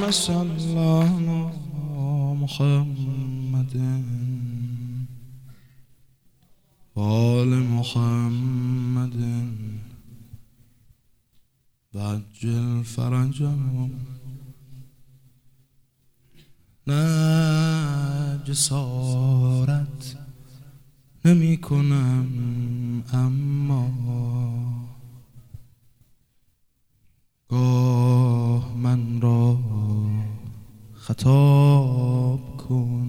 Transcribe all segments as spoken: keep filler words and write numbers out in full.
اللهم صل على محمد وآل محمد وعجل فرجهم. نه جسارت نمی کنم اما گاه من را خطاب کن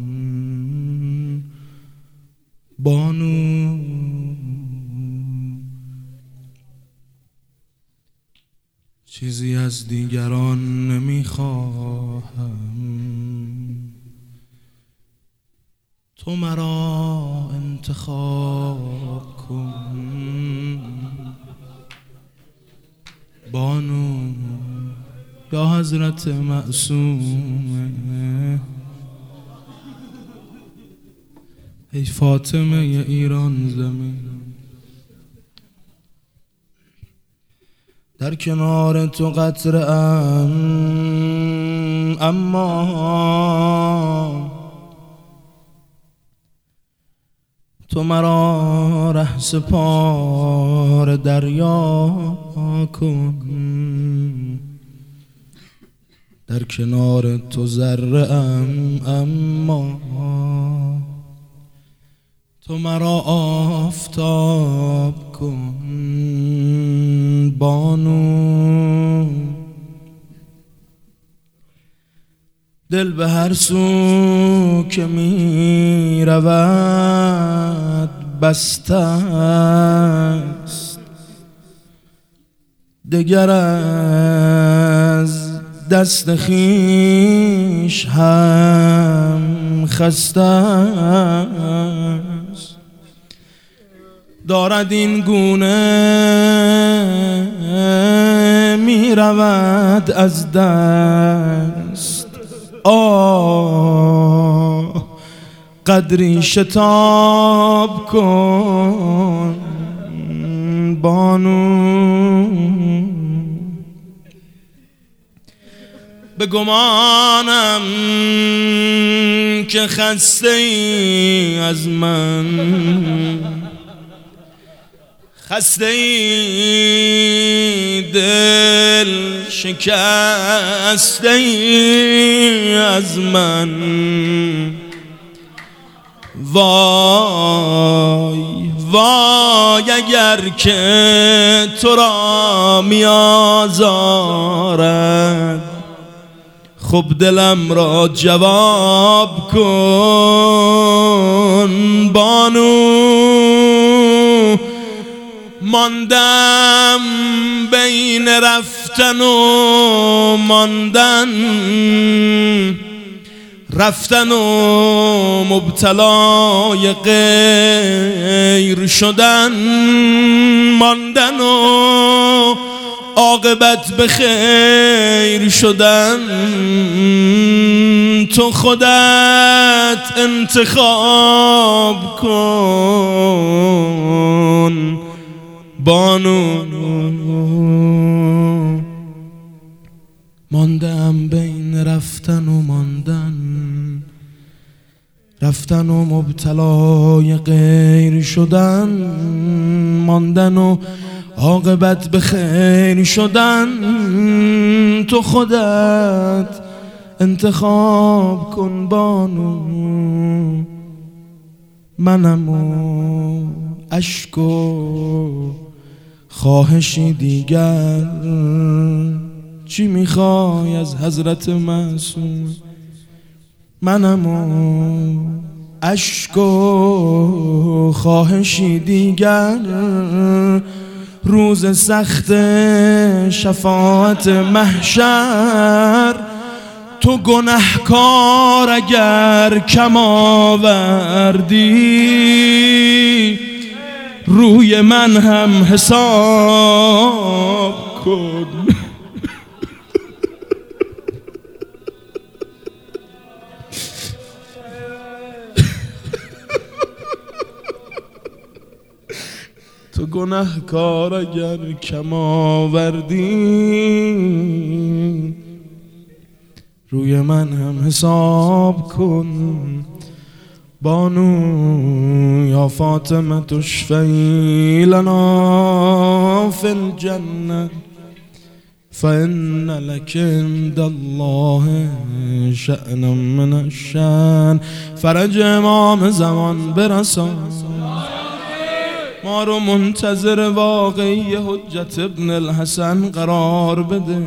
بانو. چیزی از دیگران نمیخواهم، تو مرا انتخاب کن بانو. یا حضرت معصومه، ای فاطمه ایران زمین، در کنار تو قطره ام اما تو مرا ره سپار دریا کن. در کنار تو ذره ام اما تو مرا آفتاب کن بانو. دل به هر سو که می رود بسته است، دگر از دست خویش هم خسته است. دارد این گونه می رود از دست، آه قدری شتاب کن بانو. به گمانم که خسته ای از من، خسته ای دل شکسته ای از من. وای وای اگر که تو را می آزارد، خب دلم را جواب کن بانو. ماندم بین رفتن و ماندن، رفتن و مبتلای غیر شدن، ماندن و عاقبت به خیر شدن. تو خودت انتخاب کن بانو. ماندم بین رفتن و ماندن، رفتن و مبتلای غیر شدن، ماندن و عاقبت به خیر شدن. تو خودت انتخاب کن بانو. منم و اشک و خواهشی دیگر، چی میخوای از حضرت معصوم؟ منم و اشک و خواهشی دیگر، روز سخت شفاعت محشر. تو گنهکار اگر کم آوردی، روی من هم حساب کن. تو گنهکار اگر کم آوردی، روی من هم حساب کن بانو یا فاطمه تشفعی لنا فی الجنه فإن لك عند الله شأنا من الشأن. فرج امام زمان برسان، ما رو منتظر واقعی حجت ابن الحسن قرار بده.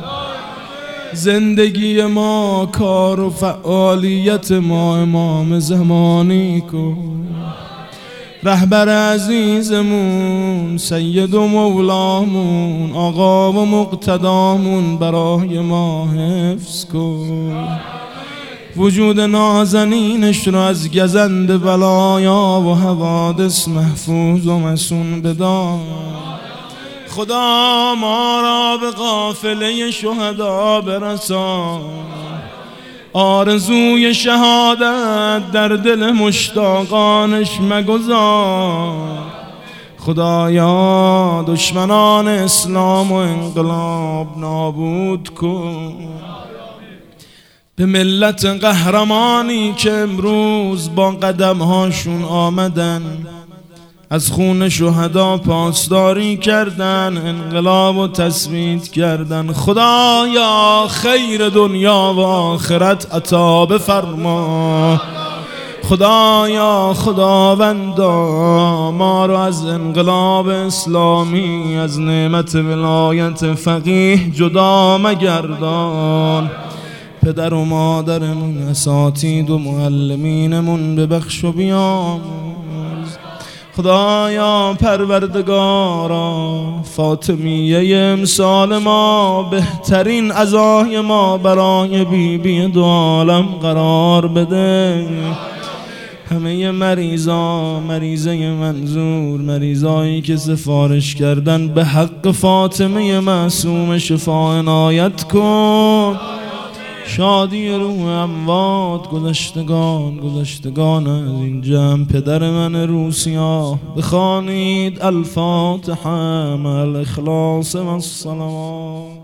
زندگی ما کار و فعالیت ما امام زمانی کن. رهبر عزیزمون سید و مولامون آقا و مقتدامون برای ما حفظ کن. وجود نازنینش رو از گزند بلایا و حوادث محفوظ و مسون بدار. خدا ما را به قافله شهدا برسان. آرزوی شهادت در دل مشتاقانش مگذار. خدایا دشمنان اسلام و انقلاب نابود کن. به ملت قهرمانی که امروز با قدمهاشون آمدن، از خون شهدا پاسداری کردن، انقلاب و تثبیت کردن، خدایا خیر دنیا و آخرت عطا بفرما. خدایا خداوندا ما رو از انقلاب اسلامی، از نعمت ولایت فقیه جدا مگردان. پدر و مادرمون، اساتید و معلمینمون ببخش و بیامرز. خدایا پروردگارا فاطمیه امسال ما بهترین عزای ما برای بی بی دو عالم قرار بده. همه مریضا، مریضه منظور، مریضایی که سفارش کردن، به حق فاطمه معصوم شفا عنایت کن. شادی روح اموات، گذشتگان گذشتگان از این جمع پدر من روسیا بخوانید الفاتحه مع الاخلاص و الصلوات.